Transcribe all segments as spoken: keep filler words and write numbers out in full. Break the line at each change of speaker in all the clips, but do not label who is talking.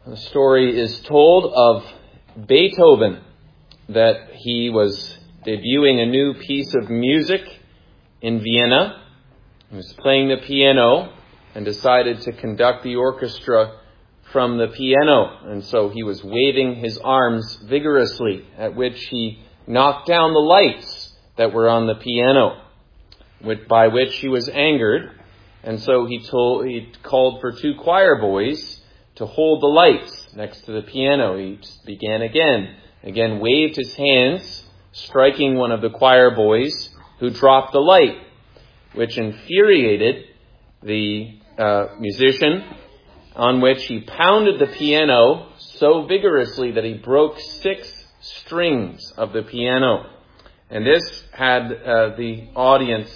The story is told of Beethoven, that he was debuting a new piece of music in Vienna. He was playing the piano and decided to conduct the orchestra from the piano. And so he was waving his arms vigorously, at which he knocked down the lights that were on the piano, by which he was angered. And so he told, he called for two choir boys to hold the lights next to the piano. He began again, again waved his hands, striking one of the choir boys, who dropped the light, which infuriated the uh, musician, on which he pounded the piano so vigorously that he broke six strings of the piano. And this had uh, the audience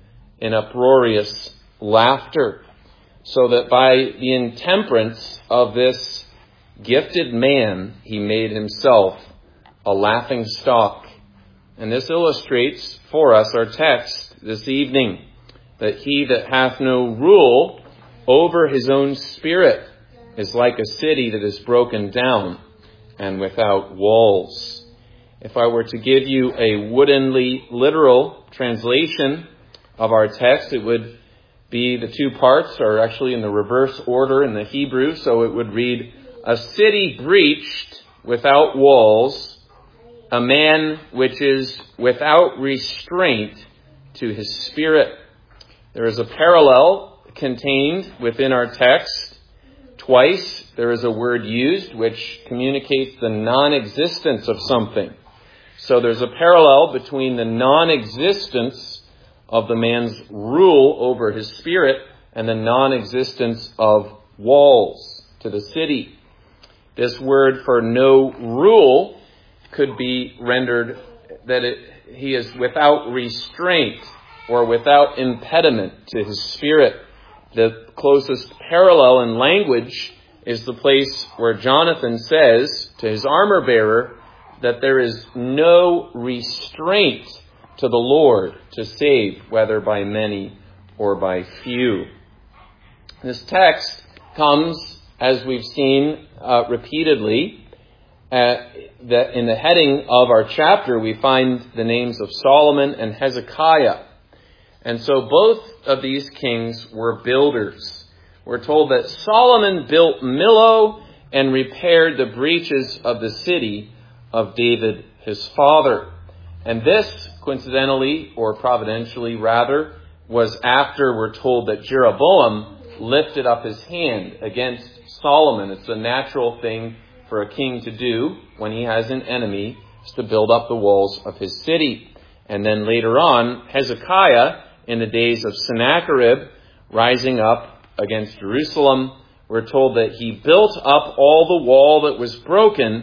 in uproarious laughter, so that by the intemperance of this gifted man, he made himself a laughing stock. And this illustrates for us our text this evening, that he that hath no rule over his own spirit is like a city that is broken down and without walls. If I were to give you a woodenly literal translation of our text, it would be, the two parts are actually in the reverse order in the Hebrew, so it would read, a city breached without walls, a man which is without restraint to his spirit. There is a parallel contained within our text. Twice there is a word used which communicates the non-existence of something. So there's a parallel between the non-existence of the man's rule over his spirit and the non-existence of walls to the city. This word for no rule could be rendered that it, he is without restraint or without impediment to his spirit. The closest parallel in language is the place where Jonathan says to his armor bearer that there is no restraint to the Lord to save, whether by many or by few. This text comes, as we've seen uh, repeatedly, uh, that in the heading of our chapter we find the names of Solomon and Hezekiah. And so both of these kings were builders. We're told that Solomon built Millo and repaired the breaches of the city of David his father. And this, coincidentally, or providentially rather, was after we're told that Jeroboam lifted up his hand against Solomon. It's a natural thing for a king to do when he has an enemy, is to build up the walls of his city. And then later on, Hezekiah, in the days of Sennacherib, rising up against Jerusalem, we're told that he built up all the wall that was broken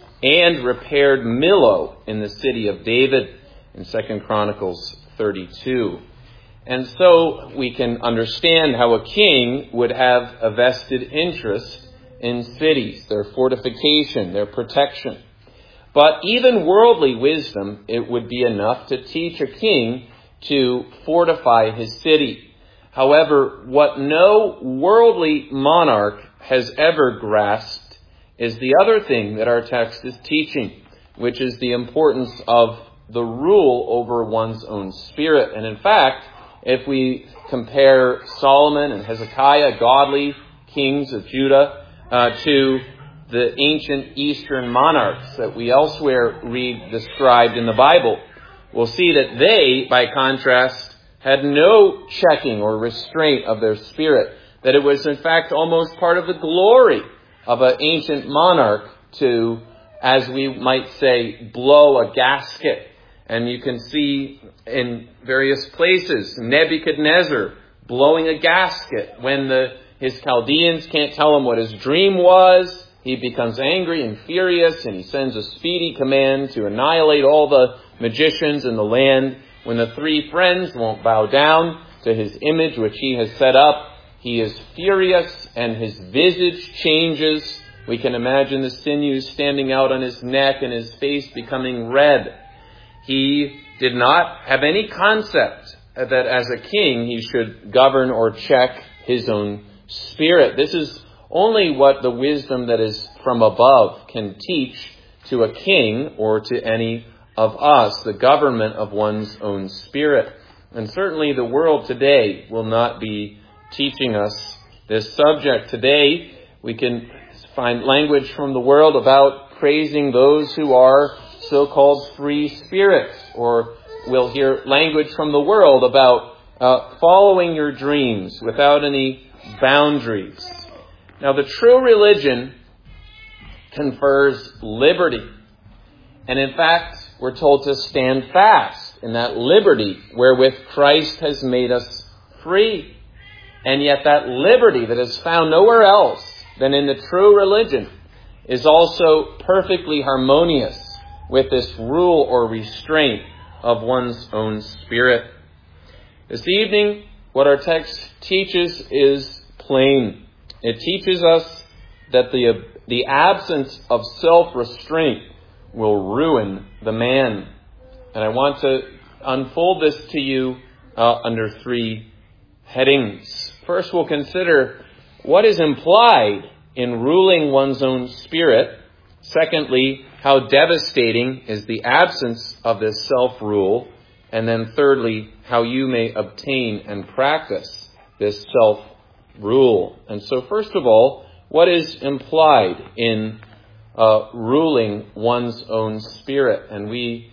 and repaired Millo in the city of David in Second Chronicles thirty-two. And so we can understand how a king would have a vested interest in cities, their fortification, their protection. But even worldly wisdom, it would be enough to teach a king to fortify his city. However, what no worldly monarch has ever grasped is the other thing that our text is teaching, which is the importance of the rule over one's own spirit. And in fact, if we compare Solomon and Hezekiah, godly kings of Judah, uh, to the ancient Eastern monarchs that we elsewhere read described in the Bible, we'll see that they, by contrast, had no checking or restraint of their spirit, that it was in fact almost part of the glory of an ancient monarch to, as we might say, blow a gasket. And you can see in various places Nebuchadnezzar blowing a gasket. When the his Chaldeans can't tell him what his dream was, he becomes angry and furious, and he sends a speedy command to annihilate all the magicians in the land. When the three friends won't bow down to his image which he has set up, he is furious and his visage changes. We can imagine the sinews standing out on his neck and his face becoming red. He did not have any concept that as a king he should govern or check his own spirit. This is only what the wisdom that is from above can teach to a king or to any of us, the government of one's own spirit. And certainly the world today will not be teaching us this subject. Today we can find language from the world about praising those who are so-called free spirits, or we'll hear language from the world about uh, following your dreams without any boundaries. Now, the true religion confers liberty. And in fact, we're told to stand fast in that liberty wherewith Christ has made us free. And yet that liberty that is found nowhere else than in the true religion is also perfectly harmonious with this rule or restraint of one's own spirit. This evening, what our text teaches is plain. It teaches us that the, the absence of self-restraint will ruin the man. And I want to unfold this to you uh, under three headings. First, we'll consider what is implied in ruling one's own spirit. Secondly, how devastating is the absence of this self-rule. And then thirdly, how you may obtain and practice this self-rule. And so first of all, what is implied in uh, ruling one's own spirit? And we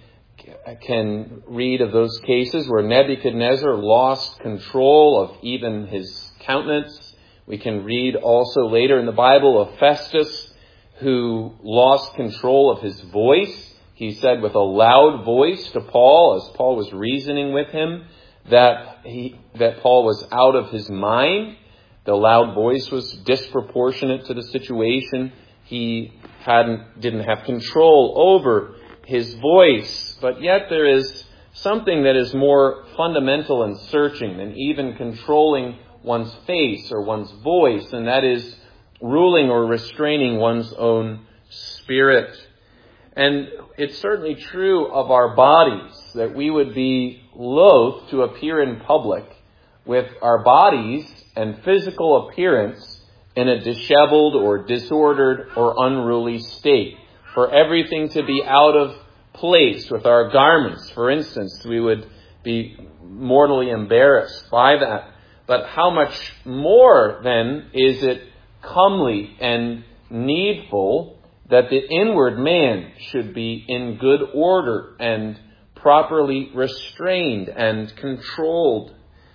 can read of those cases where Nebuchadnezzar lost control of even his countenance. We can read also later in the Bible of Festus, who lost control of his voice. He said with a loud voice to Paul, as Paul was reasoning with him, that he that Paul was out of his mind. The loud voice was disproportionate to the situation. He hadn't didn't have control over his voice. But yet there is something that is more fundamental and searching than even controlling one's face or one's voice, and that is ruling or restraining one's own spirit. And it's certainly true of our bodies that we would be loath to appear in public with our bodies and physical appearance in a disheveled or disordered or unruly state. For everything to be out of place with our garments, for instance, we would be mortally embarrassed by that. But how much more then is it comely and needful that the inward man should be in good order and properly restrained and controlled.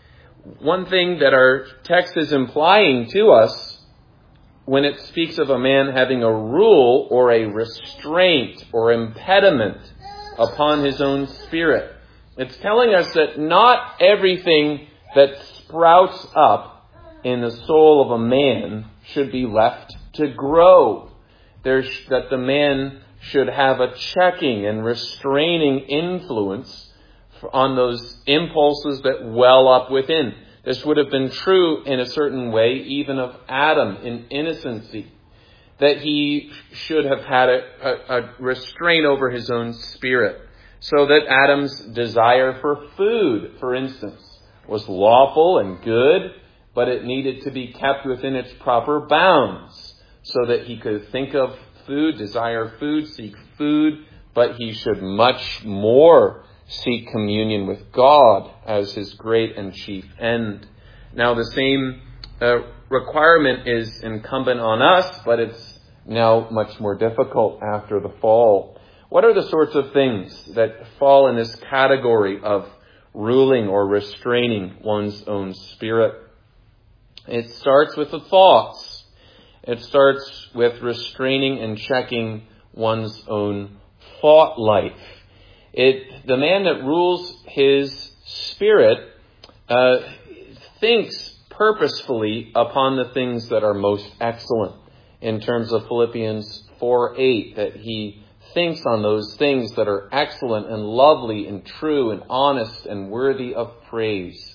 One thing that our text is implying to us when it speaks of a man having a rule or a restraint or impediment upon his own spirit, it's telling us that not everything that sprouts up in the soul of a man should be left to grow. There's, that the man should have a checking and restraining influence on those impulses that well up within. This would have been true in a certain way even of Adam in innocency, that he should have had a, a, a restraint over his own spirit, so that Adam's desire for food, for instance, was lawful and good, but it needed to be kept within its proper bounds so that he could think of food, desire food, seek food, but he should much more seek communion with God as his great and chief end. Now, the same uh, requirement is incumbent on us, but it's now much more difficult after the fall. What are the sorts of things that fall in this category of ruling or restraining one's own spirit? It starts with the thoughts. It starts with restraining and checking one's own thought life. It, the man that rules his spirit uh, thinks purposefully upon the things that are most excellent. In terms of Philippians four eight, that he thinks on those things that are excellent and lovely and true and honest and worthy of praise.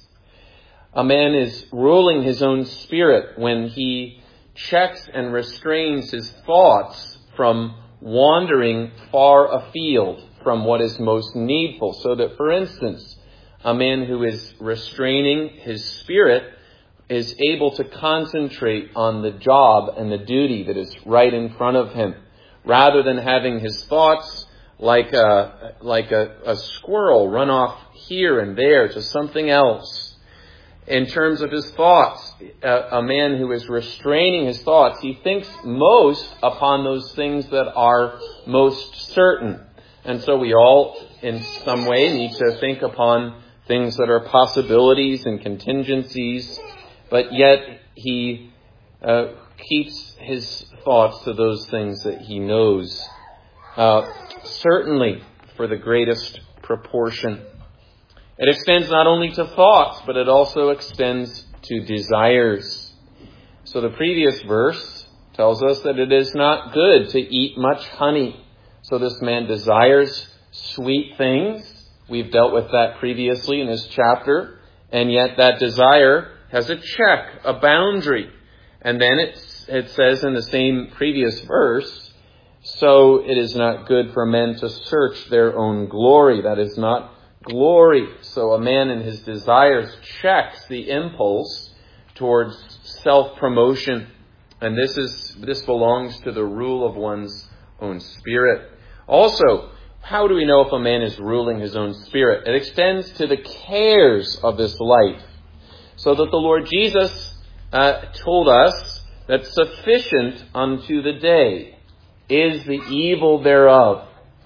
A man is ruling his own spirit when he checks and restrains his thoughts from wandering far afield from what is most needful. So that, for instance, a man who is restraining his spirit is able to concentrate on the job and the duty that is right in front of him, rather than having his thoughts like a, like a, a squirrel run off here and there to something else. In terms of his thoughts, a, a man who is restraining his thoughts, he thinks most upon those things that are most certain. And so we all, in some way, need to think upon things that are possibilities and contingencies, but yet he uh, keeps his thoughts to those things that he knows, uh, certainly for the greatest proportion. It extends not only to thoughts, but it also extends to desires. So the previous verse tells us that it is not good to eat much honey. So this man desires sweet things. We've dealt with that previously in this chapter. And yet that desire has a check, a boundary. And then it, it says in the same previous verse, so it is not good for men to search their own glory. That is not glory. So a man in his desires checks the impulse towards self-promotion. And this is this belongs to the rule of one's own spirit. Also, how do we know if a man is ruling his own spirit? It extends to the cares of this life. So that the Lord Jesus uh, told us that sufficient unto the day is the evil thereof.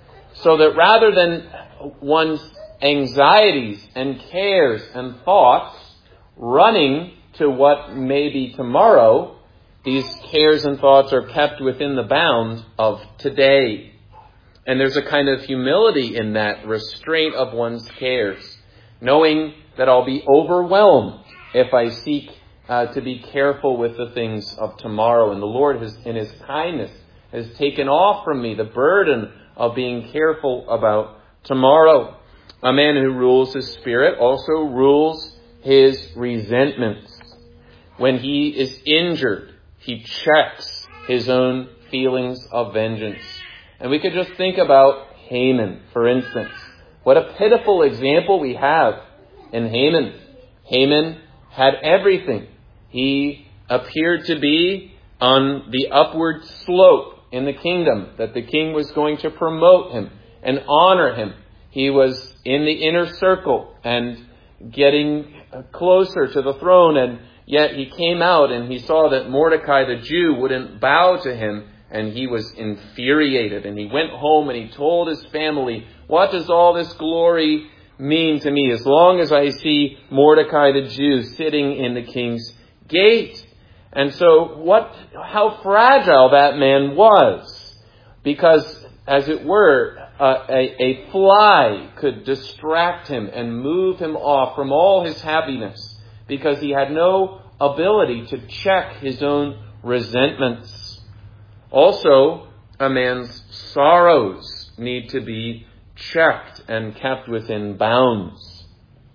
So that rather than one's anxieties and cares and thoughts running to what may be tomorrow, these cares and thoughts are kept within the bound of today. And there's a kind of humility in that restraint of one's cares, knowing that I'll be overwhelmed if I seek uh, to be careful with the things of tomorrow. And the Lord has, in his kindness, has taken off from me the burden of being careful about tomorrow. A man who rules his spirit also rules his resentments. When he is injured, he checks his own feelings of vengeance. And we could just think about Haman, for instance. What a pitiful example we have in Haman. Haman had everything. He appeared to be on the upward slope in the kingdom, that the king was going to promote him and honor him. He was in the inner circle and getting closer to the throne, and yet he came out and he saw that Mordecai the Jew wouldn't bow to him, and he was infuriated. And he went home and he told his family, what does all this glory mean to me as long as I see Mordecai the Jew sitting in the king's gate? And so what, how fragile that man was, because as it were, uh, a, a fly could distract him and move him off from all his happiness, because he had no ability to check his own resentments. Also, a man's sorrows need to be checked and kept within bounds.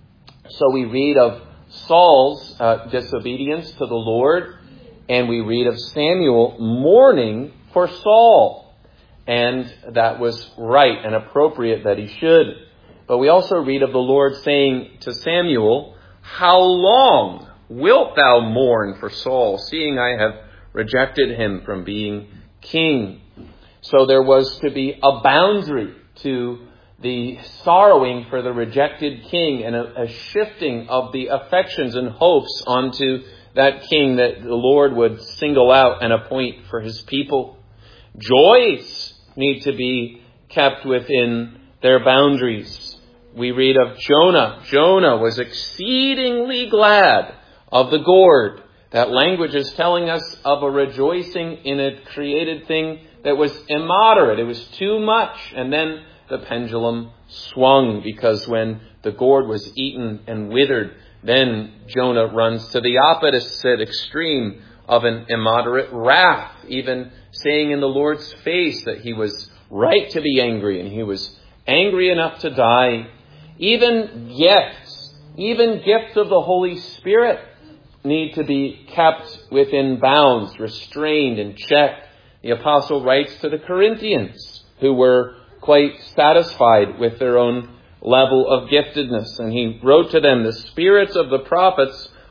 So we read of Saul's uh, disobedience to the Lord, and we read of Samuel mourning for Saul. And that was right and appropriate that he should. But we also read of the Lord saying to Samuel, how long wilt thou mourn for Saul, seeing I have rejected him from being king? So there was to be a boundary to the sorrowing for the rejected king, and a, a shifting of the affections and hopes onto that king that the Lord would single out and appoint for his people. Joys need to be kept within their boundaries. We read of Jonah. Jonah was exceedingly glad of the gourd. That language is telling us of a rejoicing in a created thing that was immoderate. It was too much. And then the pendulum swung, because when the gourd was eaten and withered, then Jonah runs to the opposite extreme of an immoderate wrath, even saying in the Lord's face that he was right to be angry, and he was angry enough to die. Even gifts, even gifts of the Holy Spirit need to be kept within bounds, restrained and checked. The apostle writes to the Corinthians, who were quite satisfied with their own level of giftedness. And he wrote to them, the spirits of the prophets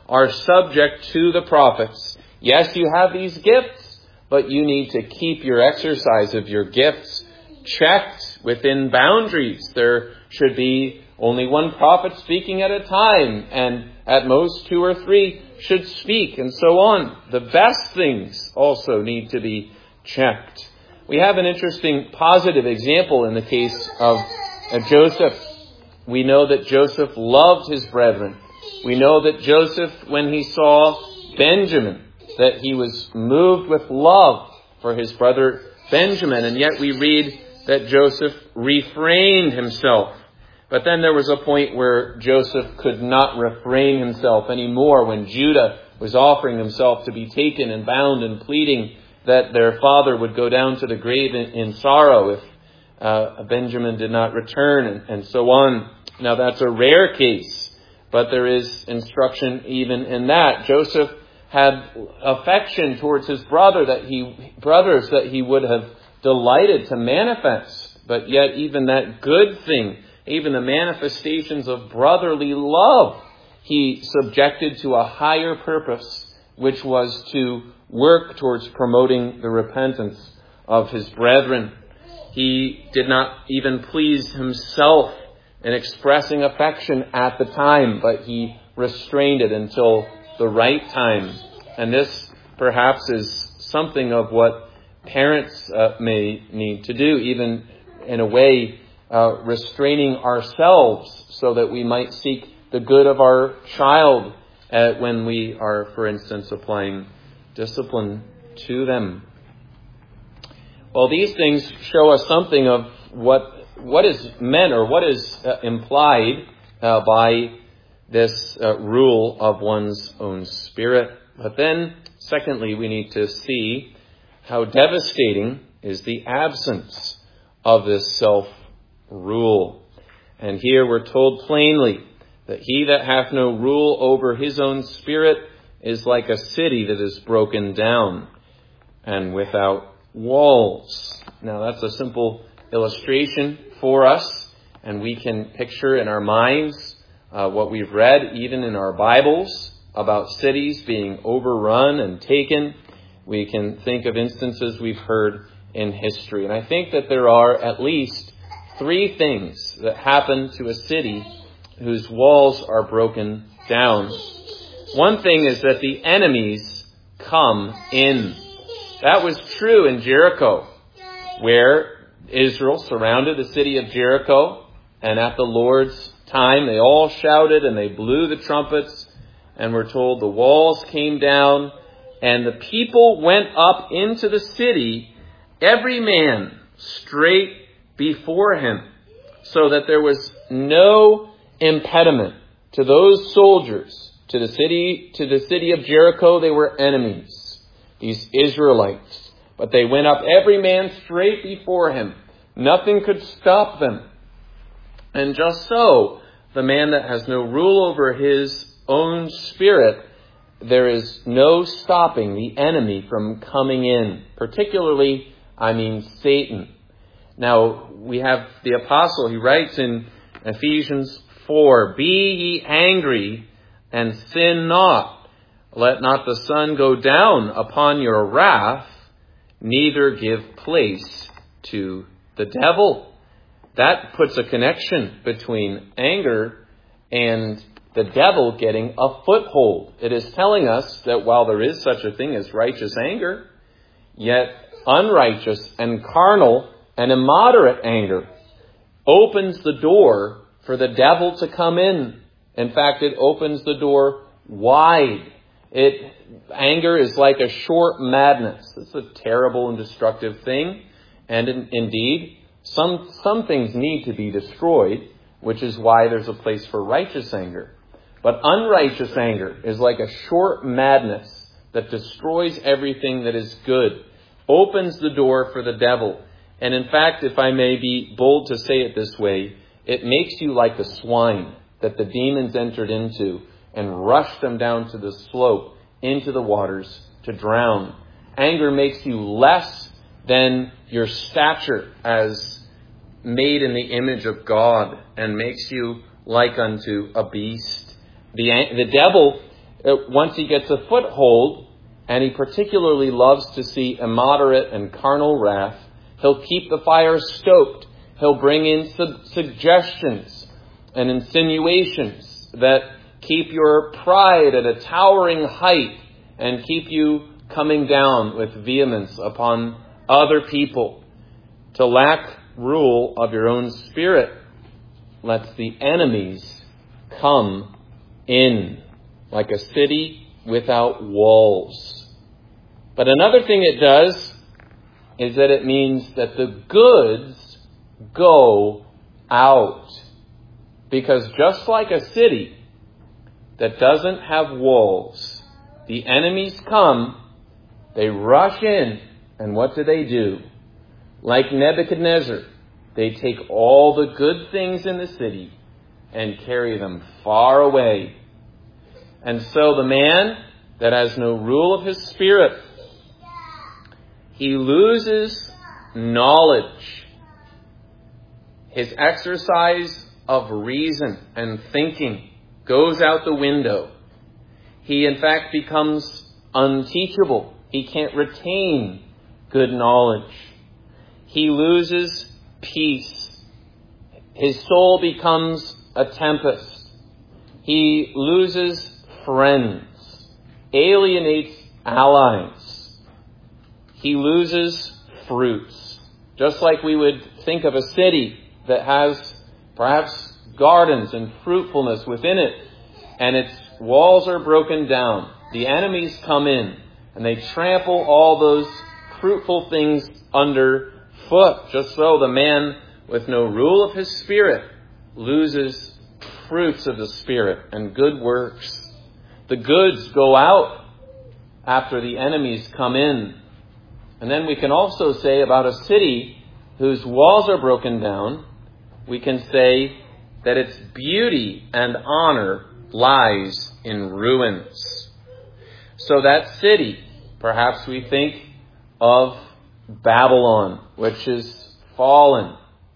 are subject to the prophets. Yes, you have these gifts, but you need to keep your exercise of your gifts checked within boundaries. There should be only one prophet speaking at a time, and at most two or three should speak, and so on. The best things also need to be checked. We have an interesting positive example in the case of, of Joseph. We know that Joseph loved his brethren. We know that Joseph, when he saw Benjamin, that he was moved with love for his brother Benjamin, and yet we read that Joseph refrained himself. But then there was a point where Joseph could not refrain himself anymore, when Judah was offering himself to be taken and bound and pleading that their father would go down to the grave in, in sorrow if uh, Benjamin did not return, and, and so on. Now that's a rare case, but there is instruction even in that. Joseph had affection towards his brother that he brothers that he would have delighted to manifest, but yet even that good thing, even the manifestations of brotherly love, he subjected to a higher purpose, which was to work towards promoting the repentance of his brethren. He did not even please himself in expressing affection at the time, but he restrained it until the right time. And this perhaps is something of what parents uh, may need to do, even in a way uh, restraining ourselves so that we might seek the good of our child uh, when we are, for instance, applying discipline to them. Well, these things show us something of what what is meant or what is uh, implied uh, by this uh, rule of one's own spirit. But then, secondly, we need to see how devastating is the absence of this self-rule. And here we're told plainly that he that hath no rule over his own spirit is like a city that is broken down and without walls. Now that's a simple illustration for us, and we can picture in our minds uh, what we've read even in our Bibles about cities being overrun and taken. We can think of instances we've heard in history. And I think that there are at least three things that happen to a city whose walls are broken down. One thing is that the enemies come in. That was true in Jericho, where Israel surrounded the city of Jericho, and at the Lord's time they all shouted and they blew the trumpets, and we're told the walls came down and the people went up into the city, every man straight before him, so that there was no impediment to those soldiers. To the city, to the city of Jericho, they were enemies, these Israelites. But they went up every man straight before him. Nothing could stop them. And just so, the man that has no rule over his own spirit, there is no stopping the enemy from coming in. Particularly, I mean Satan. Now, we have the apostle, he writes in Ephesians four, "Be ye angry and sin not. Let not the sun go down upon your wrath, neither give place to the devil." That puts a connection between anger and the devil getting a foothold. It is telling us that while there is such a thing as righteous anger, yet unrighteous and carnal and immoderate anger opens the door for the devil to come in. In fact, it opens the door wide. It anger is like a short madness. It's a terrible and destructive thing. And in, indeed, some some things need to be destroyed, which is why there's a place for righteous anger. But unrighteous anger is like a short madness that destroys everything that is good, opens the door for the devil. And in fact, if I may be bold to say it this way, it makes you like the swine that the demons entered into and rushed them down to the slope into the waters to drown. Anger makes you less than your stature as made in the image of God, and makes you like unto a beast. The, the devil once he gets a foothold, and he particularly loves to see immoderate and carnal wrath, he'll keep the fire stoked. He'll bring in su- suggestions and insinuations that keep your pride at a towering height and keep you coming down with vehemence upon other people. To lack rule of your own spirit lets the enemies come in like a city without walls. But another thing it does is that it means that the goods go out. Because just like a city that doesn't have walls, the enemies come, they rush in, and what do they do? Like Nebuchadnezzar, they take all the good things in the city and carry them far away. And so the man that has no rule of his spirit, he loses knowledge. His exercise of reason and thinking goes out the window. He, in fact, becomes unteachable. He can't retain good knowledge. He loses peace. His soul becomes a tempest. He loses friends, alienates allies. He loses fruits. Just like we would think of a city that has perhaps gardens and fruitfulness within it, and its walls are broken down. The enemies come in, and they trample all those fruitful things underfoot. Just so the man with no rule of his spirit loses fruits of the Spirit and good works. The goods go out after the enemies come in. And then we can also say about a city whose walls are broken down, we can say that its beauty and honor lies in ruins. So that city, perhaps we think of Babylon, which is fallen.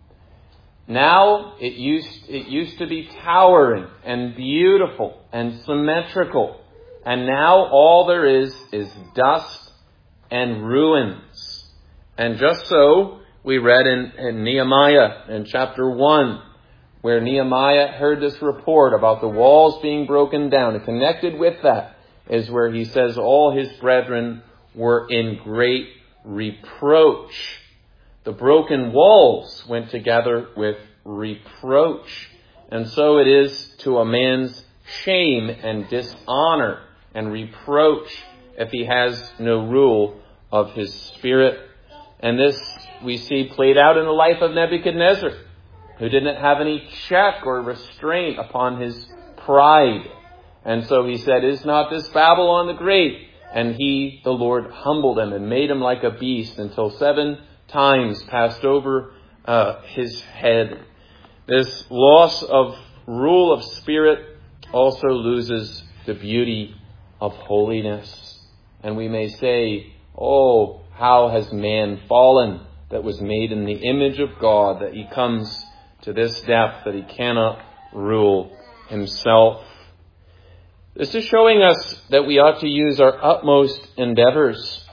Now it used, it used to be towering and beautiful and symmetrical. And now all there is is dust and ruins. And just so we read in, in Nehemiah in chapter one, where Nehemiah heard this report about the walls being broken down. And connected with that is where he says all his brethren were in great reproach. The broken walls went together with reproach. And so it is to a man's shame and dishonor and reproach if he has no rule of his spirit. And this we see played out in the life of Nebuchadnezzar, who didn't have any check or restraint upon his pride. And so he said, "Is not this Babylon the Great?" And he, the Lord, humbled him and made him like a beast until seven times passed over uh, his head. This loss of rule of spirit also loses the beauty of holiness. And we may say, oh, how has man fallen that was made in the image of God, that he comes to this depth that he cannot rule himself. This is showing us that we ought to use our utmost endeavors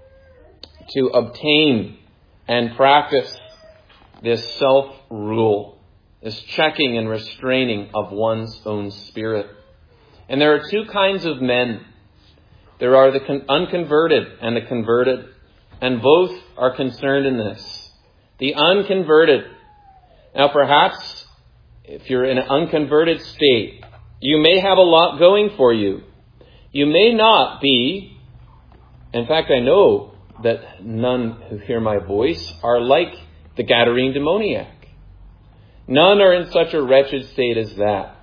to obtain and practice this self-rule, this checking and restraining of one's own spirit. And there are two kinds of men. There are the con- unconverted and the converted, and both are concerned in this. The unconverted. Now perhaps, if you're in an unconverted state, you may have a lot going for you. You may not be, in fact, I know that none who hear my voice are like the Gadarene demoniac. None are in such a wretched state as that.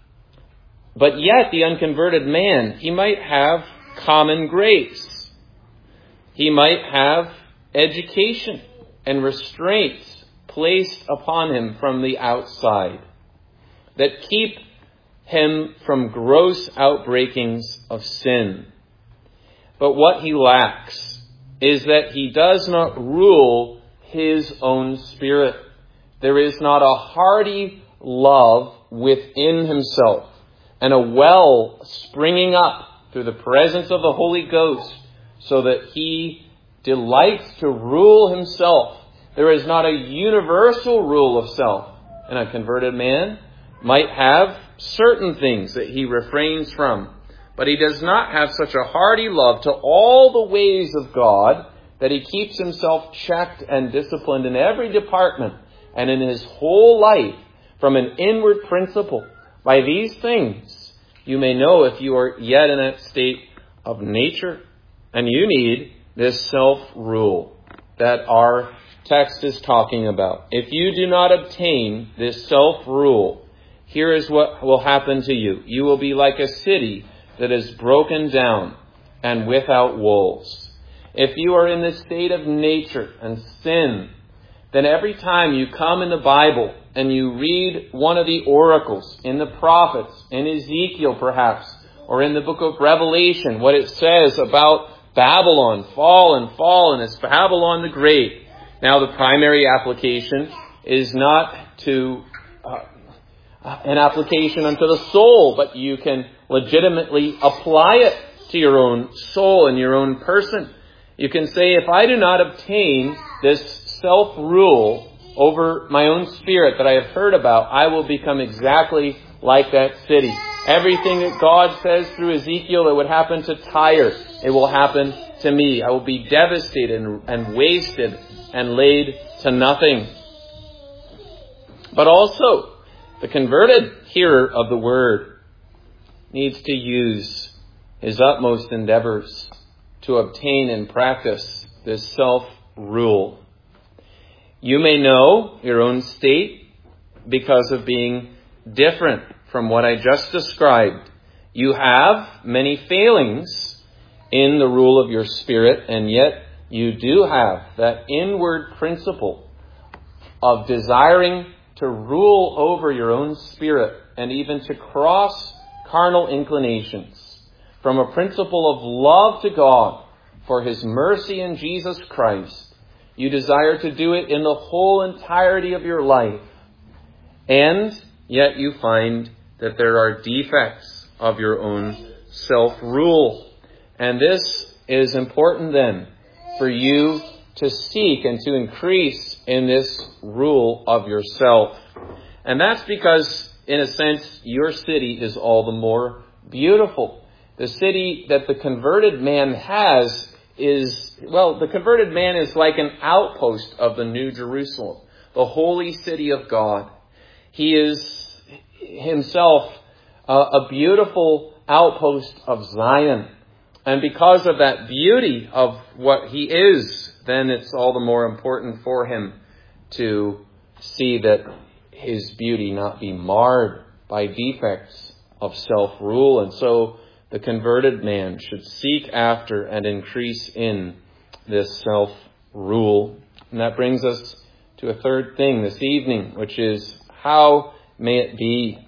But yet the unconverted man, he might have common grace. He might have education and restraints placed upon him from the outside that keep him from gross outbreakings of sin. But what he lacks is that he does not rule his own spirit. There is not a hearty love within himself and a well springing up through the presence of the Holy Ghost, so that he delights to rule himself. There is not a universal rule of self, and a converted man might have certain things that he refrains from, but he does not have such a hearty love to all the ways of God that he keeps himself checked and disciplined in every department and in his whole life from an inward principle. By these things you may know if you are yet in that state of nature. And you need this self-rule that our text is talking about. If you do not obtain this self-rule, here is what will happen to you. You will be like a city that is broken down and without walls. If you are in this state of nature and sin, then every time you come in the Bible and you read one of the oracles in the prophets, in Ezekiel perhaps, or in the book of Revelation, what it says about Babylon, fallen, fallen, it's Babylon the Great. Now the primary application is not to uh, an application unto the soul, but you can legitimately apply it to your own soul and your own person. You can say, if I do not obtain this self-rule over my own spirit that I have heard about, I will become exactly like that city. Everything that God says through Ezekiel that would happen to Tyre, it will happen to me. I will be devastated and, and wasted and laid to nothing. But also, the converted hearer of the word needs to use his utmost endeavors to obtain and practice this self-rule. You may know your own state because of being different from what I just described. You have many failings in the rule of your spirit, and yet you do have that inward principle of desiring to rule over your own spirit and even to cross carnal inclinations from a principle of love to God for his mercy in Jesus Christ. You desire to do it in the whole entirety of your life. And yet you find that there are defects of your own self-rule. And this is important then for you to seek and to increase in this rule of yourself. And that's because, in a sense, your city is all the more beautiful. The city that the converted man has is, well, the converted man is like an outpost of the New Jerusalem, the holy city of God. He is himself uh, a beautiful outpost of Zion. And because of that beauty of what he is, then it's all the more important for him to see that his beauty not be marred by defects of self-rule. And so the converted man should seek after and increase in this self-rule. And that brings us to a third thing this evening, which is, how may it be?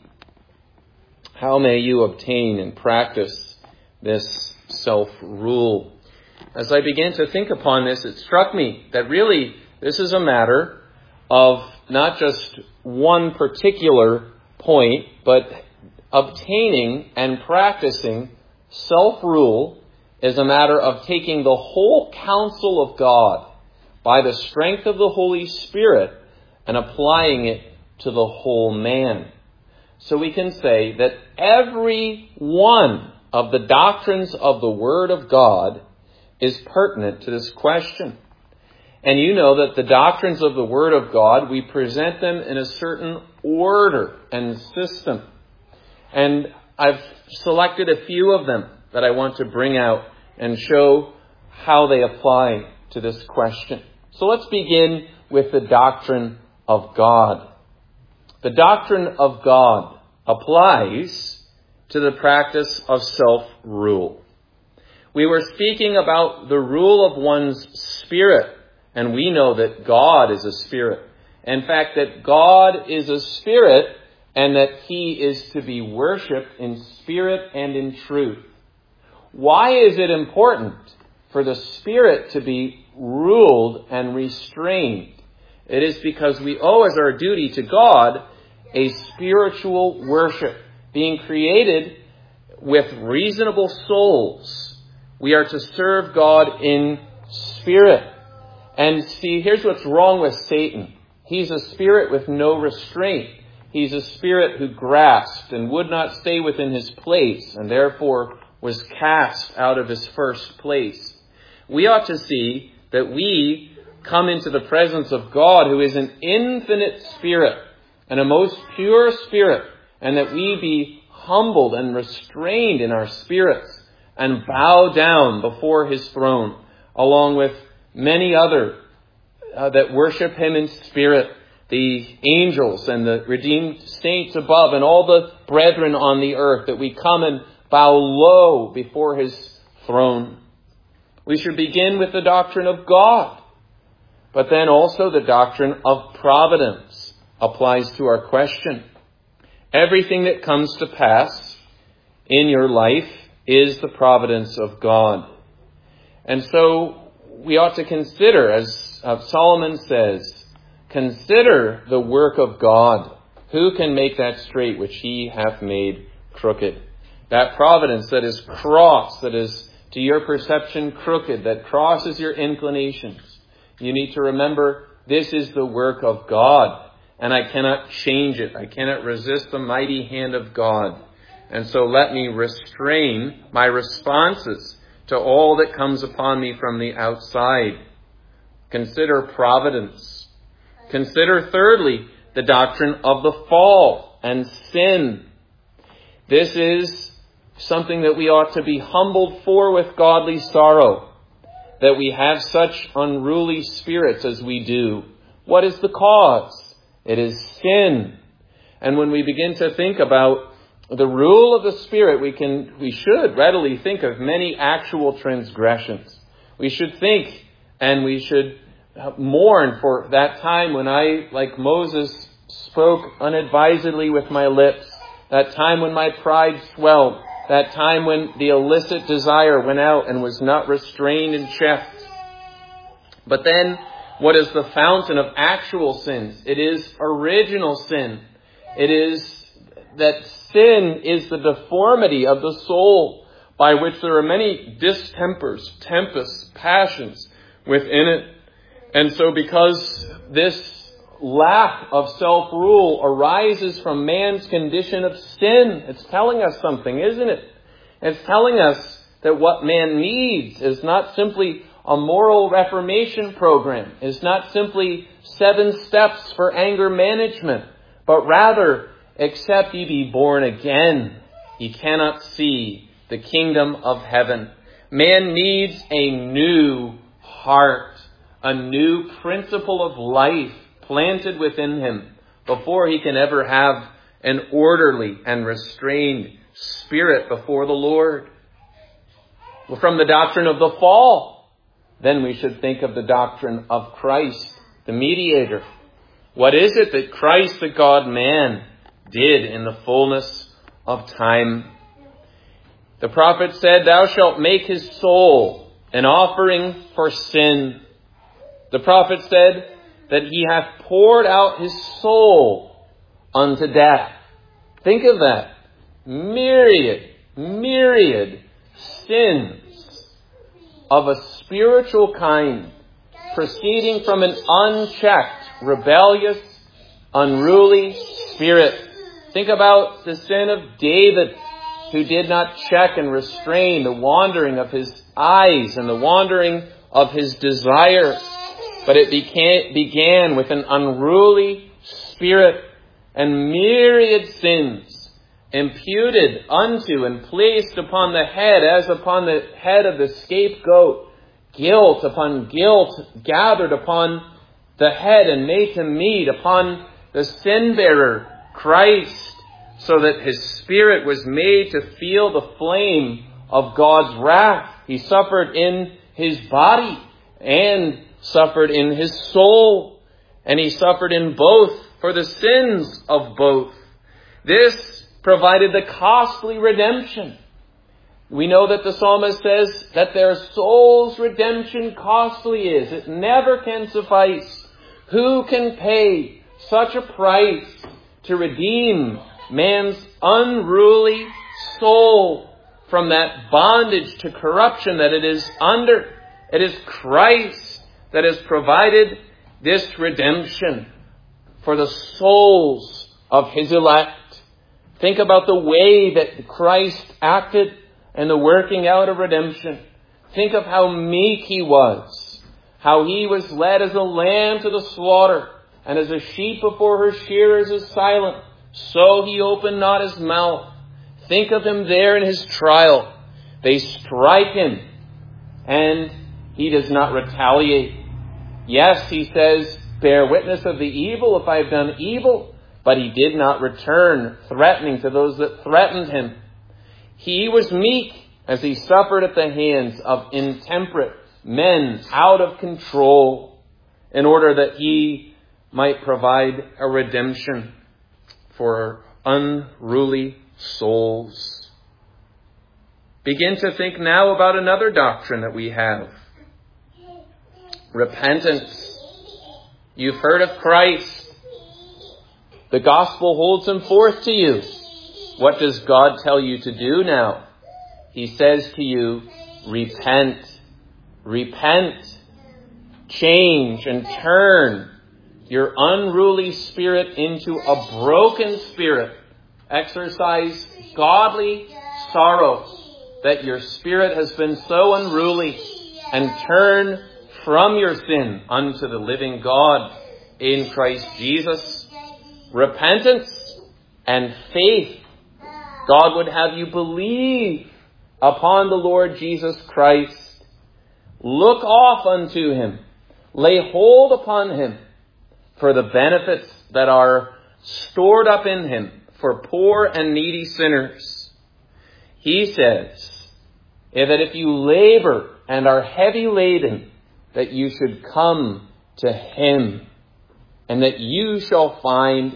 How may you obtain and practice this self-rule? As I began to think upon this, it struck me that really this is a matter of not just one particular point, but obtaining and practicing self-rule is a matter of taking the whole counsel of God by the strength of the Holy Spirit and applying it to the whole man. So we can say that every one of the doctrines of the Word of God is pertinent to this question. And you know that the doctrines of the Word of God, we present them in a certain order and system. And I've selected a few of them that I want to bring out and show how they apply to this question. So let's begin with the doctrine of God. The doctrine of God applies to the practice of self-rule. We were speaking about the rule of one's spirit, and we know that God is a spirit. In fact, that God is a spirit and that he is to be worshipped in spirit and in truth. Why is it important for the spirit to be ruled and restrained? It is because we owe as our duty to God a spiritual worship. being created with reasonable souls, we are to serve God in spirit. And see, here's what's wrong with Satan. He's a spirit with no restraint. He's a spirit who grasped and would not stay within his place, and therefore was cast out of his first place. We ought to see that we come into the presence of God, who is an infinite spirit and a most pure spirit, and that we be humbled and restrained in our spirits and bow down before his throne, along with many other uh, that worship him in spirit, the angels and the redeemed saints above and all the brethren on the earth, that we come and bow low before his throne. We should begin with the doctrine of God, but then also the doctrine of providence applies to our question. Everything that comes to pass in your life is the providence of God. And so we ought to consider, as uh, Solomon says, consider the work of God. Who can make that straight which he hath made crooked? That providence that is cross, that is to your perception crooked, that crosses your inclinations. You need to remember, this is the work of God, and I cannot change it. I cannot resist the mighty hand of God. And so let me restrain my responses to all that comes upon me from the outside. Consider providence. Consider, thirdly, the doctrine of the fall and sin. This is something that we ought to be humbled for with godly sorrow, that we have such unruly spirits as we do. What is the cause? It is sin. And when we begin to think about the rule of the Spirit, we can, we should readily think of many actual transgressions. We should think and we should mourn for that time when I, like Moses, spoke unadvisedly with my lips. That time when my pride swelled. That time when the illicit desire went out and was not restrained and checked. But then, what is the fountain of actual sins? It is original sin. It is that sin is the deformity of the soul, by which there are many distempers, tempests, passions within it. And so because this lack of self-rule arises from man's condition of sin, it's telling us something, isn't it? It's telling us that what man needs is not simply a moral reformation program, is not simply seven steps for anger management, but rather, except ye be born again, ye cannot see the kingdom of heaven. Man needs a new heart, a new principle of life planted within him before he can ever have an orderly and restrained spirit before the Lord. Well, from the doctrine of the fall, then we should think of the doctrine of Christ, the mediator. What is it that Christ, the God-man, did in the fullness of time? The prophet said, "Thou shalt make his soul an offering for sin." The prophet said that he hath poured out his soul unto death. Think of that. Myriad, myriad sins of a spiritual kind, proceeding from an unchecked, rebellious, unruly spirit. Think about the sin of David, who did not check and restrain the wandering of his eyes and the wandering of his desires. But it began, began with an unruly spirit, and myriad sins imputed unto and placed upon the head as upon the head of the scapegoat. Guilt upon guilt gathered upon the head and made to meet upon the sin-bearer, Christ, so that his spirit was made to feel the flame of God's wrath. He suffered in his body and suffered in his soul, and he suffered in both for the sins of both. This provided the costly redemption. We know that the psalmist says that their soul's redemption costly is. It never can suffice. Who can pay such a price to redeem man's unruly soul from that bondage to corruption that it is under. It is Christ that has provided this redemption for the souls of his elect. Think about the way that Christ acted in the working out of redemption. Think of how meek he was, how he was led as a lamb to the slaughter, and as a sheep before her shearers is silent, so he opened not his mouth. Think of him there in his trial. They strike him, and he does not retaliate. Yes, he says, bear witness of the evil if I have done evil, but he did not return, threatening to those that threatened him. He was meek as he suffered at the hands of intemperate men out of control, in order that he might provide a redemption for unruly souls. Begin to think now about another doctrine that we have. Repentance. You've heard of Christ. The gospel holds him forth to you. What does God tell you to do now? He says to you, repent. Repent. Change and turn your unruly spirit into a broken spirit. Exercise godly sorrow that your spirit has been so unruly, and turn from your sin unto the living God in Christ Jesus. Repentance and faith. God would have you believe upon the Lord Jesus Christ. Look off unto him. Lay hold upon him for the benefits that are stored up in him for poor and needy sinners. He says that if you labor and are heavy laden, that you should come to him, and that you shall find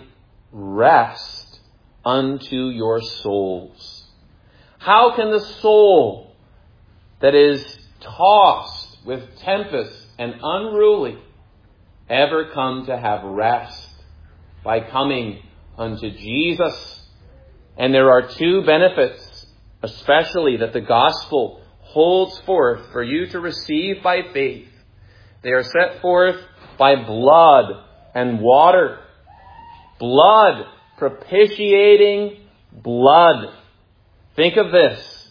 rest unto your souls. How can the soul that is tossed with tempest and unruly ever come to have rest? By coming unto Jesus. And there are two benefits, especially that the gospel holds forth for you to receive by faith. They are set forth by blood and water. Blood, propitiating blood. Think of this.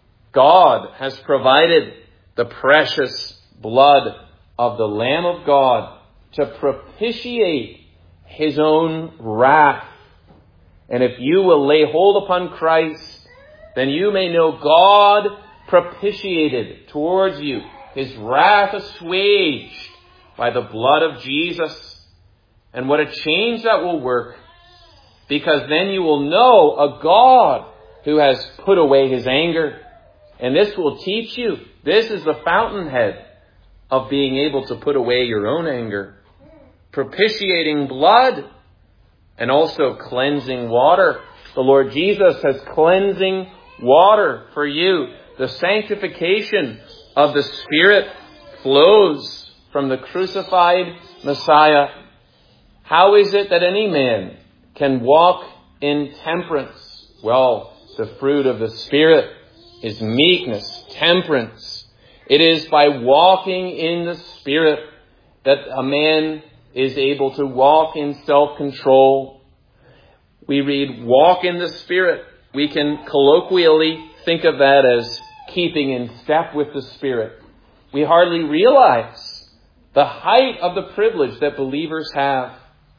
God has provided the precious blood of the Lamb of God to propitiate his own wrath. And if you will lay hold upon Christ, then you may know God propitiated towards you, his wrath assuaged by the blood of Jesus. And what a change that will work, because then you will know a God who has put away his anger. And this will teach you. This is the fountainhead of being able to put away your own anger. Propitiating blood and also cleansing water. The Lord Jesus has cleansing water for you. The sanctification of the Spirit flows from the crucified Messiah. How is it that any man can walk in temperance? Well, the fruit of the Spirit is meekness, temperance. It is by walking in the Spirit that a man is able to walk in self-control. We read, walk in the Spirit. We can colloquially think of that as keeping in step with the Spirit. We hardly realize the height of the privilege that believers have.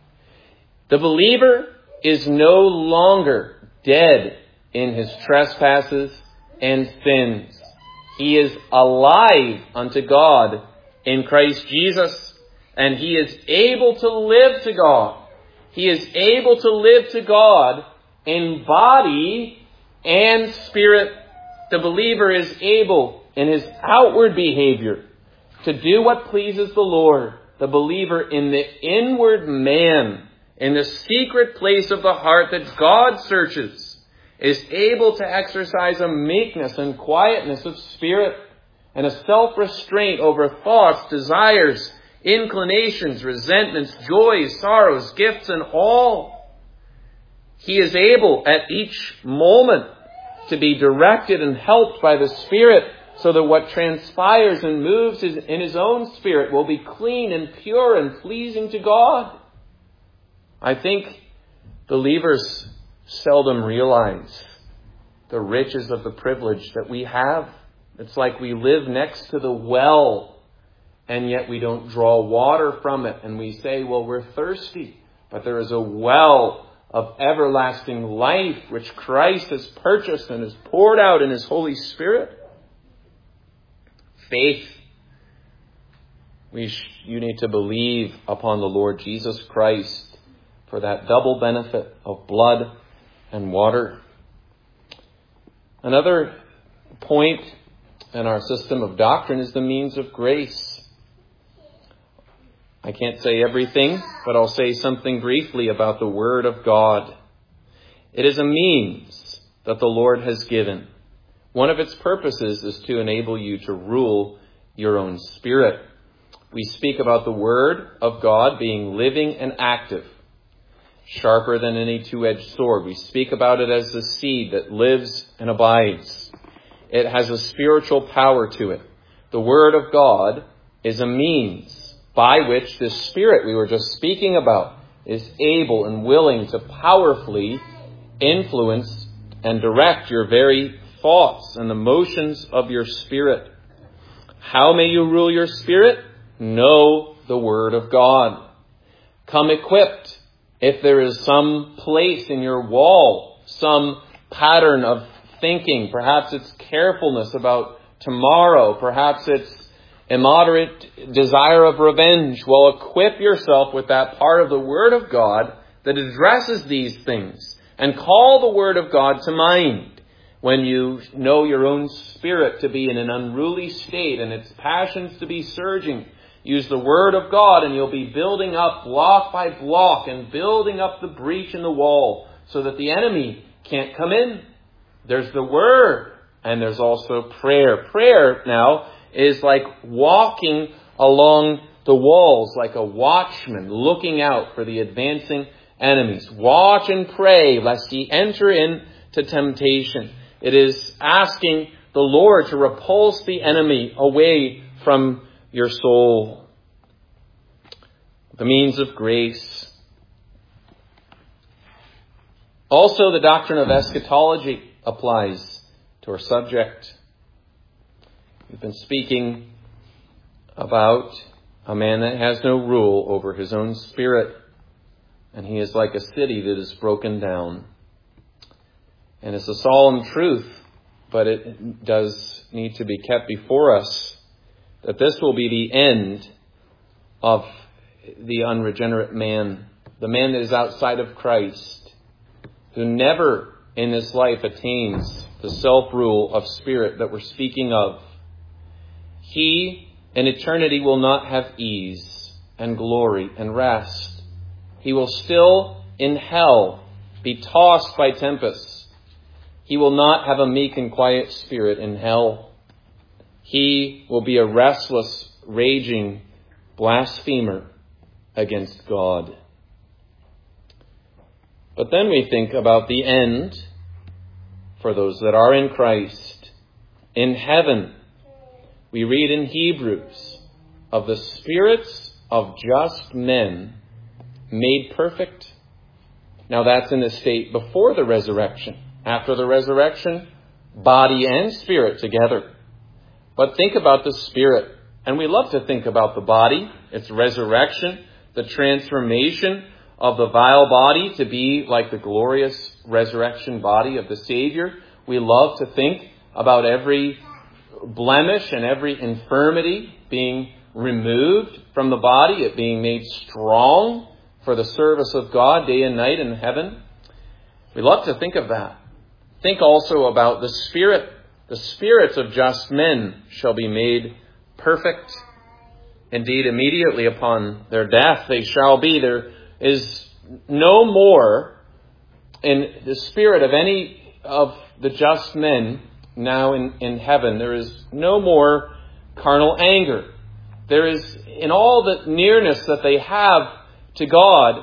The believer is no longer dead in his trespasses and sins. He is alive unto God in Christ Jesus, and he is able to live to God. He is able to live to God in body and spirit. The believer is able in his outward behavior to do what pleases the Lord. The believer in the inward man, in the secret place of the heart that God searches, is able to exercise a meekness and quietness of spirit and a self-restraint over thoughts, desires, inclinations, resentments, joys, sorrows, gifts, and all. He is able at each moment to be directed and helped by the Spirit, so that what transpires and moves in his own spirit will be clean and pure and pleasing to God. I think believers seldom realize the riches of the privilege that we have. It's like we live next to the well, and yet we don't draw water from it. And we say, well, we're thirsty. But there is a well of everlasting life which Christ has purchased and has poured out in his Holy Spirit. Faith. We sh- you need to believe upon the Lord Jesus Christ for that double benefit of blood and water. Another point in our system of doctrine is the means of grace. I can't say everything, but I'll say something briefly about the Word of God. It is a means that the Lord has given. One of its purposes is to enable you to rule your own spirit. We speak about the Word of God being living and active, sharper than any two-edged sword. We speak about it as the seed that lives and abides. It has a spiritual power to it. The Word of God is a means by which this Spirit we were just speaking about is able and willing to powerfully influence and direct your very thoughts and the motions of your spirit. How may you rule your spirit? Know the Word of God. Come equipped. If there is some place in your wall, some pattern of thinking, perhaps it's carefulness about tomorrow, perhaps it's immoderate desire of revenge, well, equip yourself with that part of the Word of God that addresses these things, and call the Word of God to mind. When you know your own spirit to be in an unruly state and its passions to be surging, use the Word of God and you'll be building up block by block and building up the breach in the wall so that the enemy can't come in. There's the Word, and there's also prayer. Prayer now is like walking along the walls like a watchman looking out for the advancing enemies. Watch and pray lest ye enter into temptation. It is asking the Lord to repulse the enemy away from your soul. The means of grace. Also, the doctrine of eschatology applies to our subject. We've been speaking about a man that has no rule over his own spirit, and he is like a city that is broken down. And it's a solemn truth, but it does need to be kept before us that this will be the end of the unregenerate man, the man that is outside of Christ, who never in this life attains the self-rule of spirit that we're speaking of. He in eternity will not have ease and glory and rest. He will still in hell be tossed by tempests. He will not have a meek and quiet spirit in hell. He will be a restless, raging blasphemer against God. But then we think about the end for those that are in Christ. In heaven, we read in Hebrews of the spirits of just men made perfect. Now that's in the state before the resurrection. After the resurrection, body and spirit together. But think about the spirit. And we love to think about the body, its resurrection, the transformation of the vile body to be like the glorious resurrection body of the Savior. We love to think about every blemish and every infirmity being removed from the body, it being made strong for the service of God day and night in heaven. We love to think of that. Think also about the Spirit. The spirits of just men shall be made perfect. Indeed, immediately upon their death, they shall be. There is no more in the spirit of any of the just men now in, in heaven. There is no more carnal anger. There is, in all the nearness that they have to God,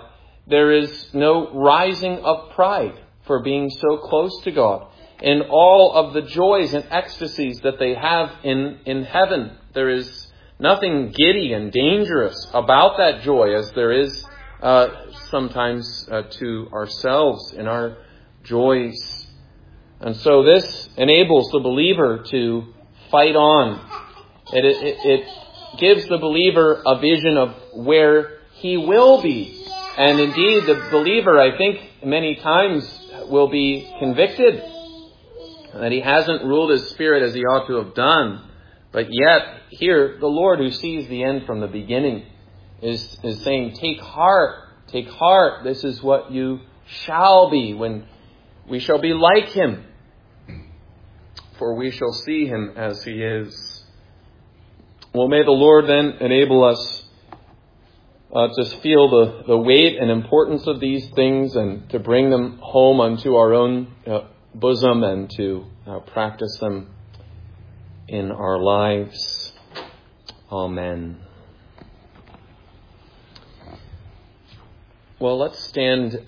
there is no rising of pride for being so close to God. In all of the joys and ecstasies that they have in, in heaven, there is nothing giddy and dangerous about that joy, as there is uh, sometimes uh, to ourselves in our joys. And so this enables the believer to fight on. It, it, it gives the believer a vision of where he will be. And indeed, the believer, I think, many times will be convicted that he hasn't ruled his spirit as he ought to have done. But yet, here, the Lord, who sees the end from the beginning, is, is saying, take heart, take heart. This is what you shall be when we shall be like him. For we shall see him as he is. Well, may the Lord then enable us uh, to feel the, the weight and importance of these things and to bring them home unto our own uh, bosom and to uh, practice them in our lives. Amen. Well, let's stand